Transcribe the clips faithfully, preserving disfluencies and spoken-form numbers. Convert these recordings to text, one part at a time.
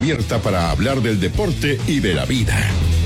abierta para hablar del deporte y de la vida.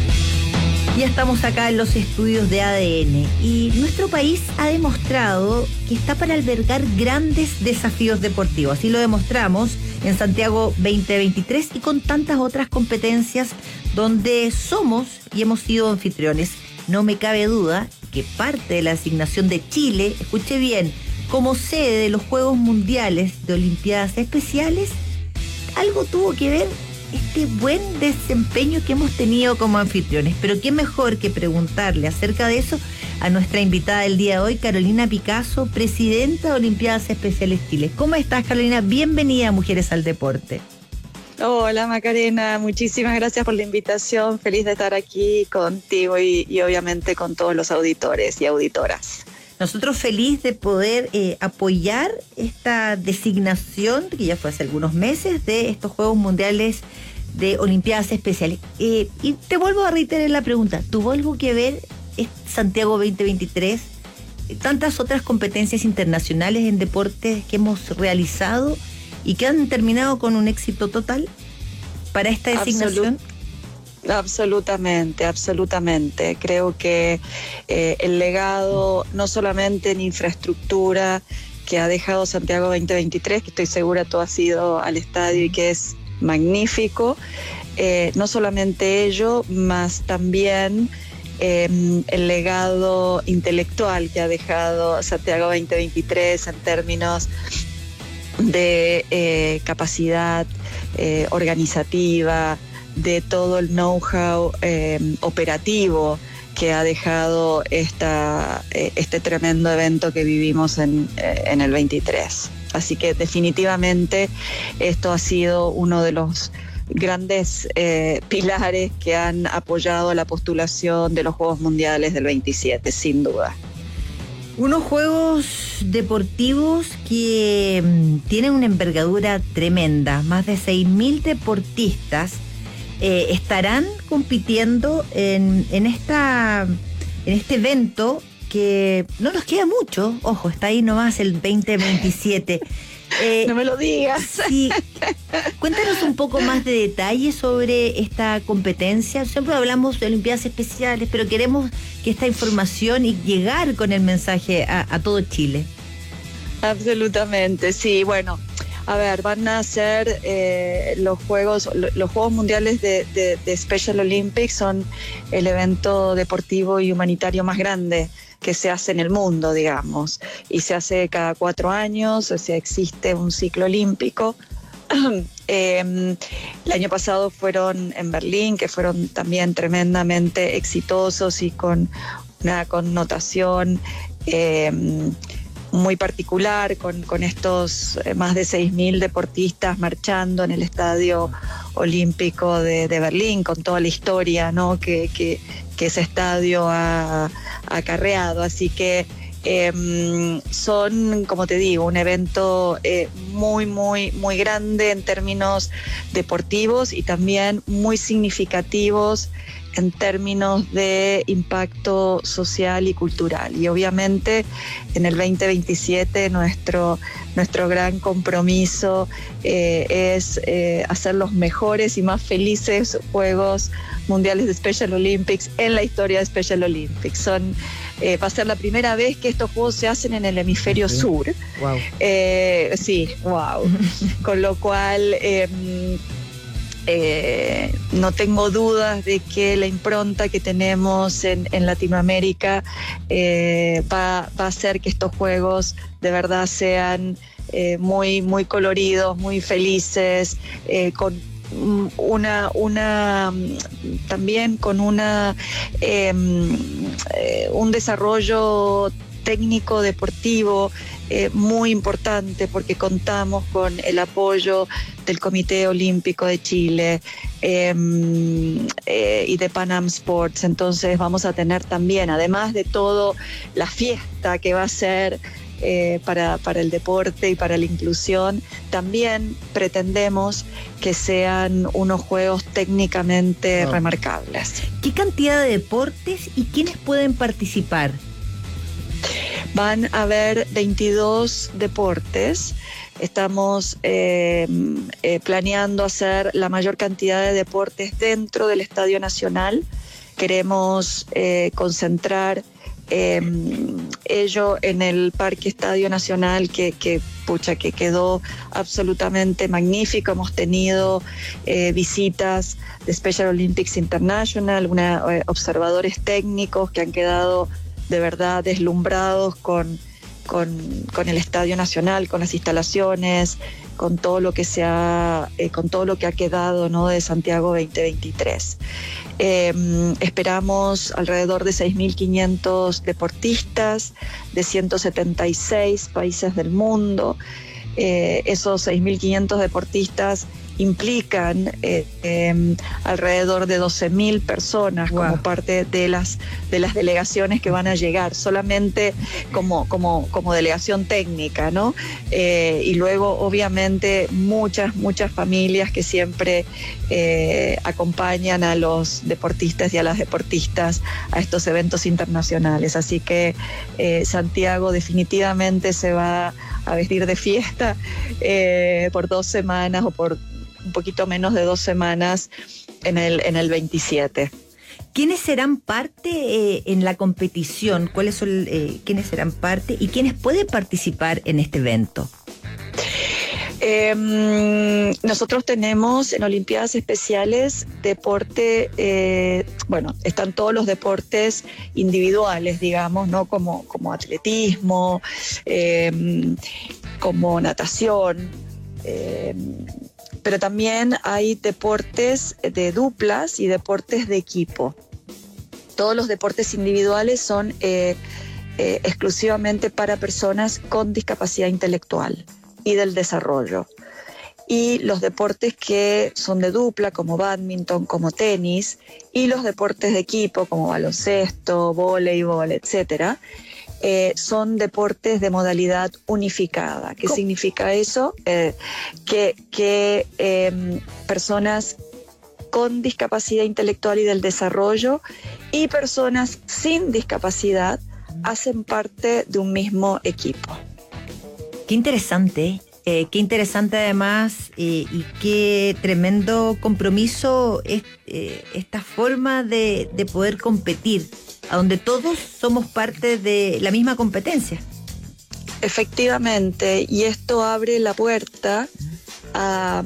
Ya estamos acá en los estudios de A D N y nuestro país ha demostrado que está para albergar grandes desafíos deportivos. Así lo demostramos en Santiago veinte veintitrés y con tantas otras competencias donde somos y hemos sido anfitriones. No me cabe duda que parte de la asignación de Chile, escuche bien, como sede de los Juegos Mundiales de Olimpiadas Especiales, algo tuvo que ver este buen desempeño que hemos tenido como anfitriones. Pero qué mejor que preguntarle acerca de eso a nuestra invitada del día de hoy, Carolina Picasso, presidenta de Olimpiadas Especiales Chile. ¿Cómo estás, Carolina? Bienvenida a Mujeres al Deporte. Hola, Macarena, muchísimas gracias por la invitación. Feliz de estar aquí contigo y, y obviamente con todos los auditores y auditoras. Nosotros feliz de poder eh, apoyar esta designación, que ya fue hace algunos meses, de estos Juegos Mundiales de Olimpiadas Especiales. Eh, y te vuelvo a reiterar la pregunta, ¿tuvo algo que ver Santiago veinte veintitrés, tantas otras competencias internacionales en deportes que hemos realizado y que han terminado con un éxito total para esta designación? Absolut- Absolutamente, absolutamente. Creo que eh, el legado, no solamente en infraestructura que ha dejado Santiago veinte veintitrés, que estoy segura tú has ido al estadio y que es magnífico, eh, no solamente ello, más también eh, el legado intelectual que ha dejado Santiago veinte veintitrés en términos de eh, capacidad eh, organizativa, de todo el know-how eh, operativo que ha dejado esta, eh, este tremendo evento que vivimos en, eh, en el veintitrés. Así que definitivamente esto ha sido uno de los grandes eh, pilares que han apoyado la postulación de los Juegos Mundiales del veintisiete, sin duda. Unos Juegos deportivos que mmm, tienen una envergadura tremenda, más de seis mil deportistas Eh, estarán compitiendo en, en, esta, en este evento que no nos queda mucho, ojo, está ahí nomás el veinte veintisiete. Eh, no me lo digas. Sí. Cuéntanos un poco más de detalles sobre esta competencia. Siempre hablamos de Olimpiadas Especiales, pero queremos que esta información y llegar con el mensaje a, a todo Chile. Absolutamente, sí, bueno. A ver, van a ser eh, los Juegos los Juegos Mundiales de, de, de Special Olympics, son el evento deportivo y humanitario más grande que se hace en el mundo, digamos, y se hace cada cuatro años, o sea, existe un ciclo olímpico. eh, el año pasado fueron en Berlín, que fueron también tremendamente exitosos y con una connotación eh, muy particular, con, con estos más de seis mil deportistas marchando en el Estadio Olímpico de, de Berlín, con toda la historia, ¿no?, que, que, que ese estadio ha, ha acarreado. Así que eh, son, como te digo, un evento eh, muy, muy, muy grande en términos deportivos y también muy significativos en términos de impacto social y cultural. Y obviamente en el veinte veintisiete nuestro, nuestro gran compromiso eh, es eh, hacer los mejores y más felices Juegos Mundiales de Special Olympics en la historia de Special Olympics. Son, eh, va a ser la primera vez que estos Juegos se hacen en el hemisferio sí. sur. Wow. Eh, sí, wow. Con lo cual Eh, Eh, no tengo dudas de que la impronta que tenemos en, en Latinoamérica eh, va, va a hacer que estos juegos de verdad sean eh, muy, muy coloridos, muy felices, eh, con una, una también con una eh, eh, un desarrollo técnico deportivo eh, muy importante, porque contamos con el apoyo del Comité Olímpico de Chile eh, eh, y de Pan Am Sports. Entonces vamos a tener también, además de todo, la fiesta que va a ser eh, para, para el deporte y para la inclusión, también pretendemos que sean unos juegos técnicamente oh. remarcables. ¿Qué cantidad de deportes y quiénes pueden participar? Van a haber veintidós deportes. Estamos eh, eh, planeando hacer la mayor cantidad de deportes dentro del Estadio Nacional. Queremos eh, concentrar eh, ello en el Parque Estadio Nacional, que, que, pucha, que quedó absolutamente magnífico. Hemos tenido eh, visitas de Special Olympics International, una, eh, observadores técnicos que han quedado de verdad deslumbrados con, con, con el Estadio Nacional, con las instalaciones, con todo lo que se ha, eh, con todo lo que ha quedado, ¿no?, de Santiago veinte veintitrés. Eh, esperamos alrededor de seis mil quinientos deportistas de ciento setenta y seis países del mundo. Eh, esos seis mil quinientos deportistas implican eh, eh, alrededor de doce mil personas. Wow. Como parte de las, de las delegaciones que van a llegar, solamente como, como, como delegación técnica, ¿no? Eh, y luego, obviamente, muchas, muchas familias que siempre eh, acompañan a los deportistas y a las deportistas a estos eventos internacionales. Así que eh, Santiago definitivamente se va a vestir de fiesta eh, por dos semanas o por un poquito menos de dos semanas en el, en el veintisiete. ¿Quiénes serán parte eh, en la competición? ¿Cuáles son, eh, quiénes serán parte y quiénes pueden participar en este evento? Eh, nosotros tenemos en Olimpiadas Especiales deporte, eh, bueno, están todos los deportes individuales, digamos, ¿no? Como, como atletismo, eh, como natación, eh, pero también hay deportes de duplas y deportes de equipo. Todos los deportes individuales son eh, eh, exclusivamente para personas con discapacidad intelectual y del desarrollo. Y los deportes que son de dupla, como bádminton, como tenis, y los deportes de equipo, como baloncesto, voleibol, etcétera, Eh, son deportes de modalidad unificada. ¿Qué ¿Cómo? significa eso? Eh, que que eh, personas con discapacidad intelectual y del desarrollo y personas sin discapacidad hacen parte de un mismo equipo. Qué interesante, eh, qué interesante además eh, y qué tremendo compromiso es eh, esta forma de, de poder competir, a donde todos somos parte de la misma competencia. Efectivamente, y esto abre la puerta a,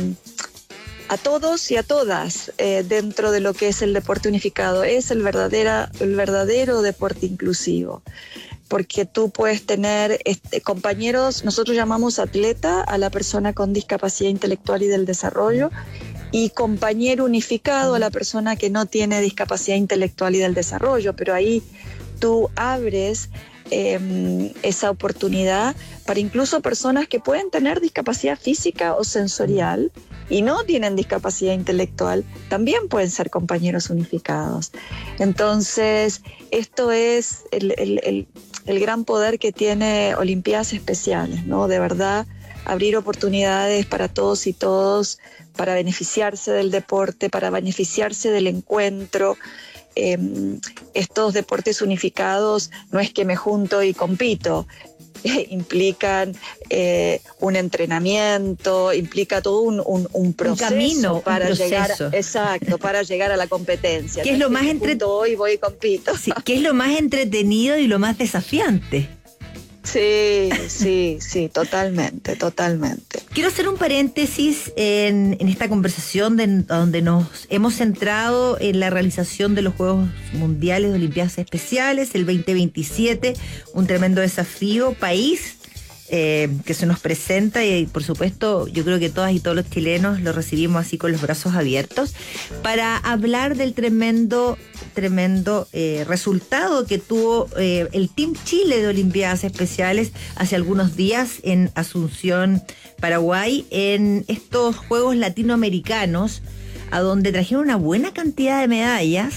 a todos y a todas eh, dentro de lo que es el deporte unificado. Es el, verdadera, el verdadero deporte inclusivo, porque tú puedes tener este, compañeros, nosotros llamamos atleta a la persona con discapacidad intelectual y del desarrollo, y compañero unificado a la persona que no tiene discapacidad intelectual y del desarrollo, pero ahí tú abres eh, esa oportunidad para incluso personas que pueden tener discapacidad física o sensorial y no tienen discapacidad intelectual, también pueden ser compañeros unificados. Entonces, esto es el, el, el, el gran poder que tiene Olimpiadas Especiales, ¿no? De verdad, abrir oportunidades para todos y todos, para beneficiarse del deporte, para beneficiarse del encuentro. Eh, estos deportes unificados no es que me junto y compito, eh, implican eh, un entrenamiento, implica todo un, un, un proceso, un camino, para un proceso. llegar, exacto, para llegar a la competencia. ¿Qué es lo más entre... hoy voy y compito? Sí, ¿qué es lo más entretenido y lo más desafiante? Sí, sí, sí, totalmente, totalmente. Quiero hacer un paréntesis en, en esta conversación de, donde nos hemos centrado en la realización de los Juegos Mundiales de Olimpiadas Especiales, el veinte veintisiete, un tremendo desafío, país eh, que se nos presenta y por supuesto yo creo que todas y todos los chilenos lo recibimos así con los brazos abiertos, para hablar del tremendo tremendo eh, resultado que tuvo eh, el Team Chile de Olimpiadas Especiales hace algunos días en Asunción, Paraguay, en estos Juegos Latinoamericanos, a donde trajeron una buena cantidad de medallas.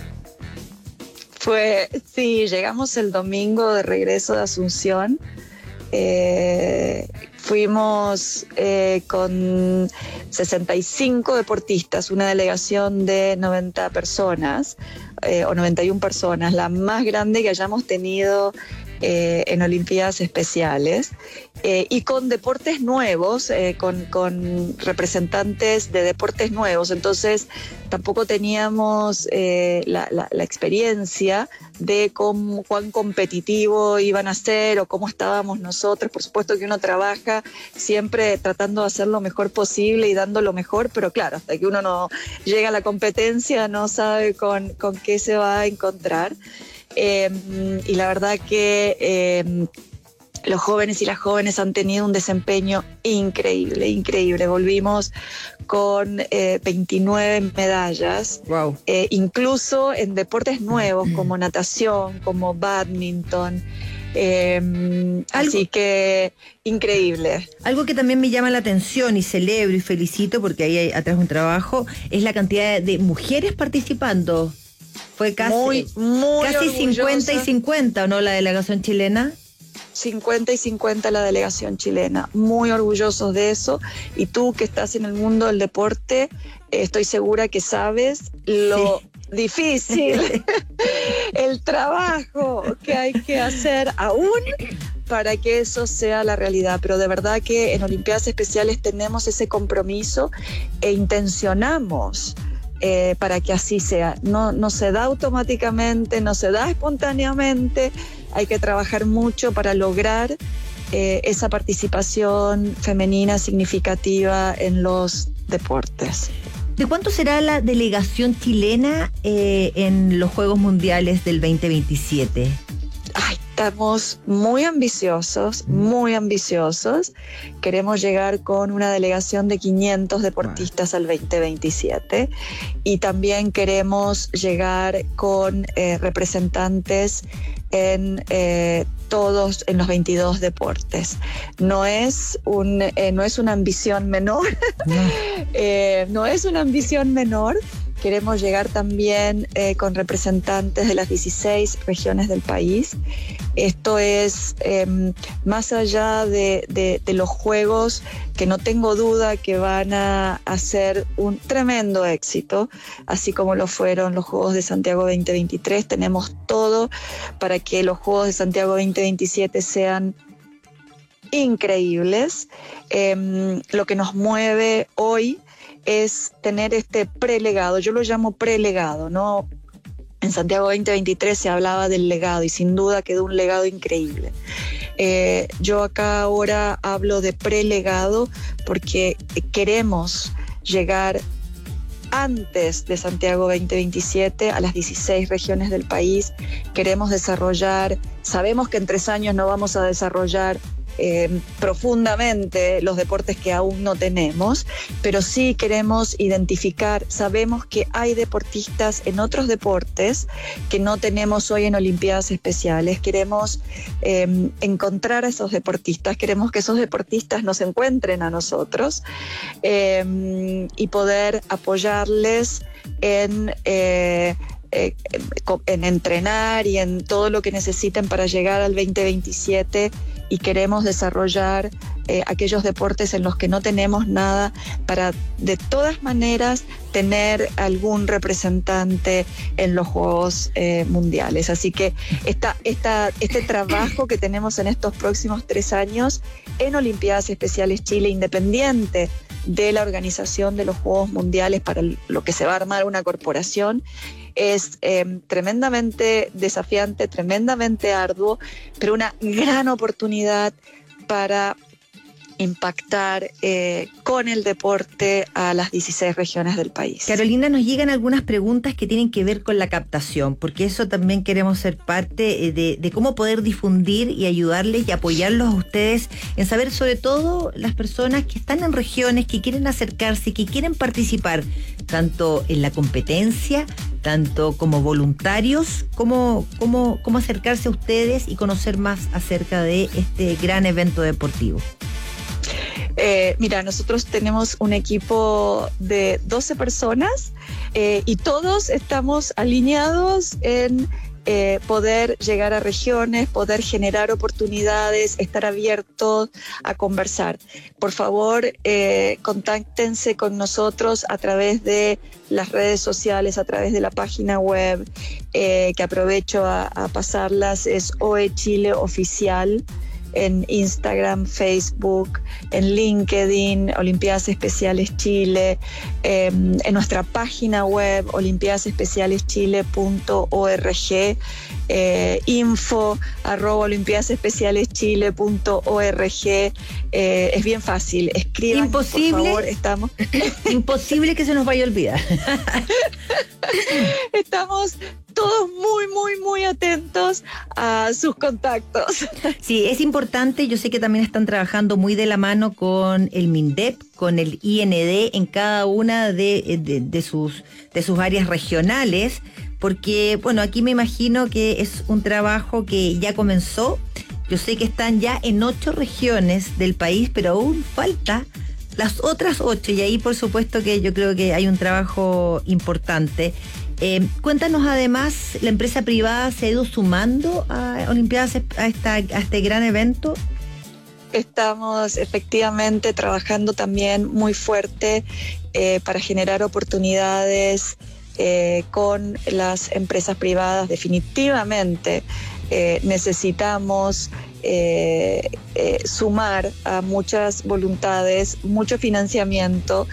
Fue, sí, llegamos el domingo de regreso de Asunción. Eh, fuimos eh, con sesenta y cinco deportistas, una delegación de noventa personas eh, o noventa y una personas, la más grande que hayamos tenido eh, en Olimpiadas Especiales eh, y con deportes nuevos, eh, con, con representantes de deportes nuevos. Entonces tampoco teníamos eh, la, la, la experiencia de cómo, cuán competitivo iban a ser o cómo estábamos nosotros. Por supuesto que uno trabaja siempre tratando de hacer lo mejor posible y dando lo mejor, pero claro, hasta que uno no llega a la competencia no sabe con, con qué se va a encontrar. Eh, y la verdad que eh, los jóvenes y las jóvenes han tenido un desempeño increíble, increíble. Volvimos con eh, veintinueve medallas, wow. eh, incluso en deportes nuevos como natación, como badminton. Eh, así que increíble. Algo que también me llama la atención y celebro y felicito, porque ahí hay atrás un trabajo, es la cantidad de mujeres participando. Fue casi, muy, muy casi cincuenta y cincuenta, ¿o no? La delegación chilena. cincuenta y cincuenta la delegación chilena, muy orgullosos de eso. Y tú que estás en el mundo del deporte, eh, estoy segura que sabes lo sí. difícil, el trabajo que hay que hacer aún para que eso sea la realidad. Pero de verdad que en Olimpiadas Especiales tenemos ese compromiso e intencionamos Eh, para que así sea. No, no se da automáticamente, no se da espontáneamente, hay que trabajar mucho para lograr eh, esa participación femenina significativa en los deportes. ¿De cuánto será la delegación chilena eh, en los Juegos Mundiales del veinte veintisiete? Ay, estamos muy ambiciosos, muy ambiciosos. Queremos llegar con una delegación de quinientos deportistas al veinte veintisiete y también queremos llegar con eh, representantes en eh, todos, en los veintidós deportes. No es, un, eh, no es una ambición menor, no. eh, no es una ambición menor. Queremos llegar también eh, con representantes de las dieciséis regiones del país. Esto es eh, más allá de, de, de los Juegos, que no tengo duda que van a, a ser un tremendo éxito, así como lo fueron los Juegos de Santiago veinte veintitrés. Tenemos todo para que los Juegos de Santiago veinte veintisiete sean increíbles. Eh, lo que nos mueve hoy es tener este prelegado, yo lo llamo prelegado, ¿no? En Santiago veinte veintitrés se hablaba del legado y sin duda quedó un legado increíble. Eh, yo acá ahora hablo de prelegado porque queremos llegar antes de Santiago veinte veintisiete a las dieciséis regiones del país. Queremos desarrollar, sabemos que en tres años no vamos a desarrollar Eh, profundamente los deportes que aún no tenemos, pero sí queremos identificar, sabemos que hay deportistas en otros deportes que no tenemos hoy en Olimpiadas Especiales. Queremos eh, encontrar a esos deportistas, queremos que esos deportistas nos encuentren a nosotros eh, y poder apoyarles en eh, Eh, en entrenar y en todo lo que necesiten para llegar al veinte veintisiete, y queremos desarrollar eh, aquellos deportes en los que no tenemos nada para de todas maneras tener algún representante en los Juegos eh, Mundiales. Así que esta, esta, este trabajo que tenemos en estos próximos tres años en Olimpiadas Especiales Chile, independiente de la organización de los Juegos Mundiales, para lo que se va a armar una corporación, es eh, tremendamente desafiante, tremendamente arduo, pero una gran oportunidad para impactar eh, con el deporte a las dieciséis regiones del país. Carolina, nos llegan algunas preguntas que tienen que ver con la captación, porque eso también queremos ser parte de, de cómo poder difundir y ayudarles y apoyarlos a ustedes en saber, sobre todo las personas que están en regiones, que quieren acercarse, que quieren participar tanto en la competencia, tanto como voluntarios, cómo, cómo, cómo acercarse a ustedes y conocer más acerca de este gran evento deportivo. Eh, mira, nosotros tenemos un equipo de doce personas eh, y todos estamos alineados en eh, poder llegar a regiones, poder generar oportunidades, estar abiertos a conversar. Por favor, eh, contáctense con nosotros a través de las redes sociales, a través de la página web, eh, que aprovecho a, a pasarlas, es O E Chile Oficial, en Instagram, Facebook, en LinkedIn, Olimpiadas Especiales Chile, eh, en nuestra página web, olimpiadas especiales chile punto org, eh, info arroba olimpiadas especiales chile punto org. Eh, es bien fácil, escriban, imposible, por favor, estamos... imposible que se nos vaya a olvidar. Estamos todos muy, muy, muy atentos a sus contactos. Sí, es importante. Yo sé que también están trabajando muy de la mano con el MINDEP, con el I N D en cada una de, de, de, sus, de sus áreas regionales, porque, bueno, aquí me imagino que es un trabajo que ya comenzó. Yo sé que están ya en ocho regiones del país, pero aún falta las otras ocho, y ahí por supuesto que yo creo que hay un trabajo importante. Eh, cuéntanos, además, ¿la empresa privada se ha ido sumando a Olimpiadas, a, esta, a este gran evento? Estamos efectivamente trabajando también muy fuerte eh, para generar oportunidades eh, con las empresas privadas. Definitivamente eh, necesitamos eh, eh, sumar a muchas voluntades, mucho financiamiento,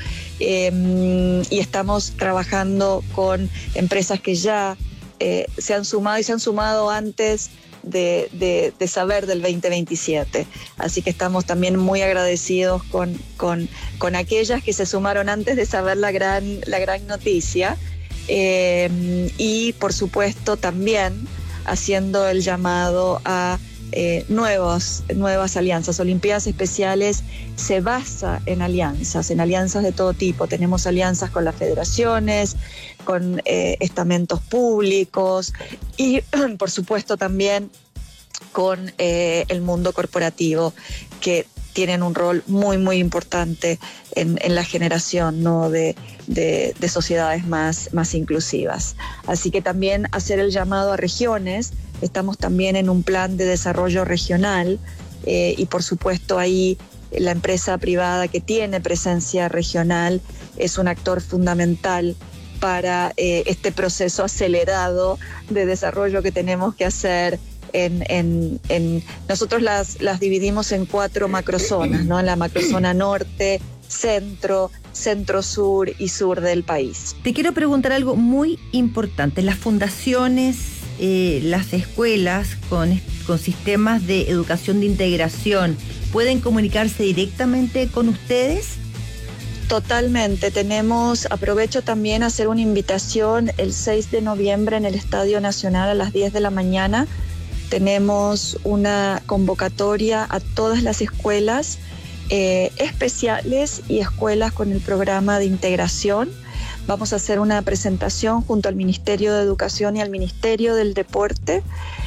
eh, y estamos trabajando con empresas que ya eh, se han sumado y se han sumado antes De, de, de saber del veinte veintisiete. Así que estamos también muy agradecidos con, con, con aquellas que se sumaron antes de saber la gran, la gran noticia, eh, y por supuesto también haciendo el llamado a eh, nuevos, nuevas alianzas. Olimpiadas Especiales se basa en alianzas, en alianzas de todo tipo. Tenemos alianzas con las federaciones, con eh, estamentos públicos y por supuesto también con eh, el mundo corporativo, que tienen un rol muy muy importante en, en la generación, ¿no?, de, de, de sociedades más, más inclusivas. Así que también hacer el llamado a regiones. Estamos también en un plan de desarrollo regional, eh, y por supuesto ahí la empresa privada que tiene presencia regional es un actor fundamental para eh, este proceso acelerado de desarrollo que tenemos que hacer. En, en, en, nosotros las, las dividimos en cuatro macrozonas, ¿no? En la macrozona norte, centro, centro-sur y sur del país. Te quiero preguntar algo muy importante. Las fundaciones, eh, las escuelas con, con sistemas de educación de integración, ¿pueden comunicarse directamente con ustedes? Totalmente. Tenemos, aprovecho también a hacer una invitación el seis de noviembre en el Estadio Nacional a las diez de la mañana. Tenemos una convocatoria a todas las escuelas eh, especiales y escuelas con el programa de integración. Vamos a hacer una presentación junto al Ministerio de Educación y al Ministerio del Deporte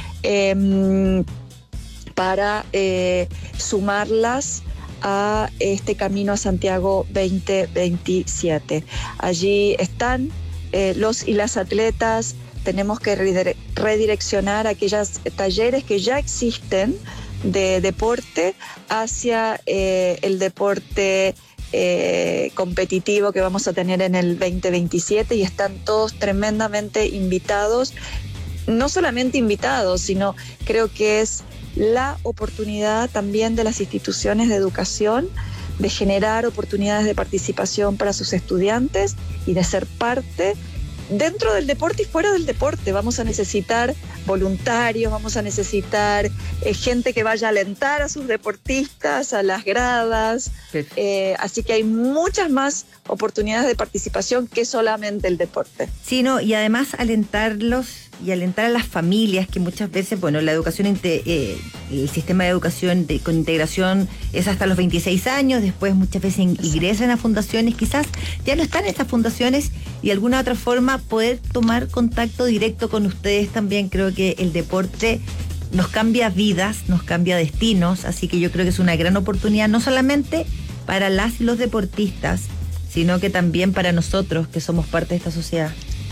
eh, para eh, sumarlas a este Camino a Santiago veinte veintisiete. Allí están eh, los y las atletas. Tenemos que redireccionar aquellos talleres que ya existen de deporte hacia eh, el deporte eh, competitivo que vamos a tener en el veinte veintisiete, y están todos tremendamente invitados. No solamente invitados, sino creo que es la oportunidad también de las instituciones de educación de generar oportunidades de participación para sus estudiantes y de ser parte dentro del deporte y fuera del deporte. Vamos a necesitar voluntarios, vamos a necesitar eh, gente que vaya a alentar a sus deportistas, a las gradas, eh, así que hay muchas más oportunidades de participación que solamente el deporte. Sí, no, y además alentarlos y alentar a las familias, que muchas veces, bueno, la educación, eh, el sistema de educación de, con integración es hasta los veintiséis años, después muchas veces ingresan a fundaciones, quizás ya no están en estas fundaciones, y de alguna otra forma poder tomar contacto directo con ustedes también. Creo que el deporte nos cambia vidas, nos cambia destinos, así que yo creo que es una gran oportunidad, no solamente para las y los deportistas, sino que también para nosotros que somos parte de esta sociedad.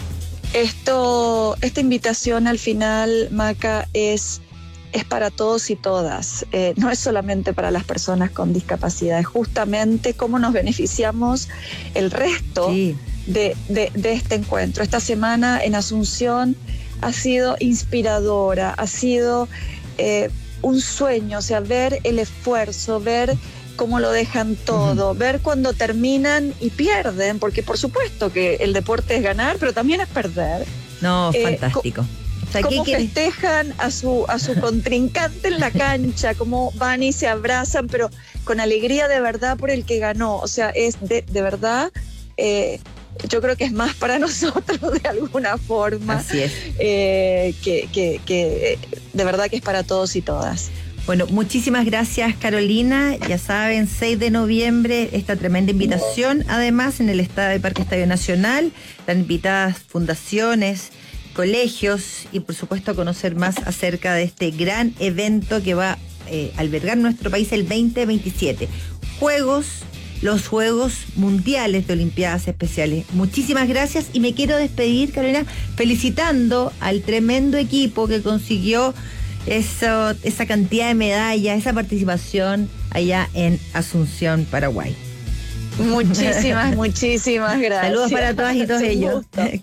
Esto, esta invitación al final, Maca, es, es para todos y todas. Eh, no es solamente para las personas con discapacidad, es justamente cómo nos beneficiamos el resto sí. de, de, de este encuentro. Esta semana en Asunción ha sido inspiradora, ha sido eh, un sueño, o sea, ver el esfuerzo, ver cómo lo dejan todo, uh-huh. ver cuando terminan y pierden, porque por supuesto que el deporte es ganar, pero también es perder. No, eh, fantástico. Co- o sea, cómo festejan a su, a su contrincante en la cancha, cómo van y se abrazan, pero con alegría de verdad por el que ganó. O sea, es de, de verdad, eh, yo creo que es más para nosotros de alguna forma. Así es. Eh, que, que, que de verdad que es para todos y todas. Bueno, muchísimas gracias, Carolina. Ya saben, seis de noviembre, esta tremenda invitación. Además, en el Estadio Parque Estadio Nacional, están invitadas fundaciones, colegios y, por supuesto, a conocer más acerca de este gran evento que va a eh, albergar nuestro país el veinte veintisiete. Juegos, los Juegos Mundiales de Olimpiadas Especiales. Muchísimas gracias y me quiero despedir, Carolina, felicitando al tremendo equipo que consiguió Eso, esa cantidad de medallas, esa participación allá en Asunción, Paraguay. Muchísimas, muchísimas gracias. Saludos para todas y todos ellos.